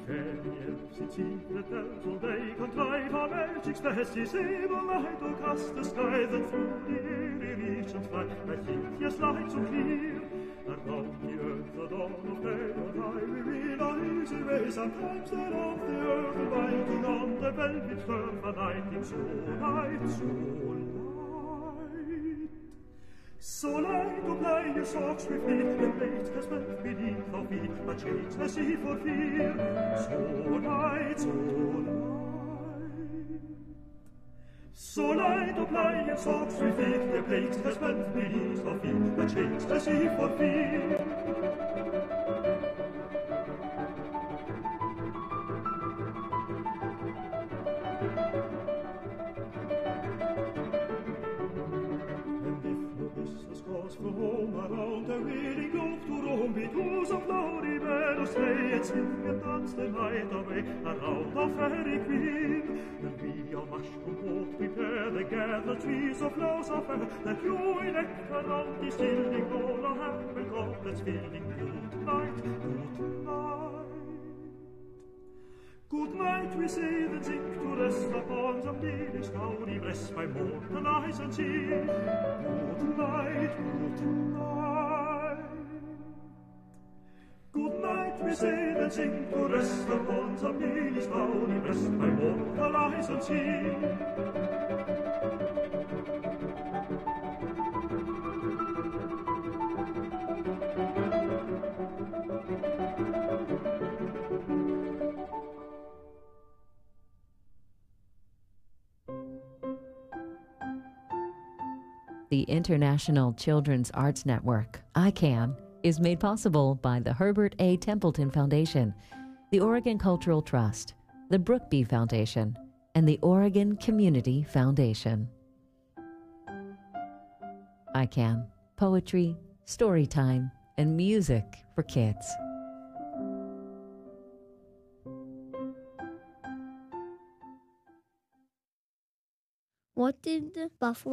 fairy elves in secret elves, all they contrive our magic spells. Ye sable light or cast the skies, and through the airy reach and fly, a hideous light so clear. Around the earth the dawn of day on high, we wheel our easy way. Sometimes they're off the earth, alighting on the velvet turf, alighting so light, so light. So light to ply your socks with me, the plate has bent beneath our feet, but shakes the sea for fear. So light, so light. So light to ply your socks with me, the plate has bent beneath our feet, but shakes the sea for fear. For home around the weary globe to roam, we to some flowery meadows stay, and sing and dance the night away around our fairy queen. And we our mushroom boat prepare, the gathered trees of flowers are fair, that you in nectar round distilling, all our happy goblets filling. Good night, good night. Good night, we say, then sink to rest upon some lily starry breast by mortal eyes and sea. Good night, good night. Good night, we say, then sink to rest upon some lily starry breast by mortal eyes and sea. The International Children's Arts Network, ICANN, is made possible by the Herbert A. Templeton Foundation, the Oregon Cultural Trust, the Brookby Foundation, and the Oregon Community Foundation. ICANN, poetry, story time, and music for kids. What did the buffalo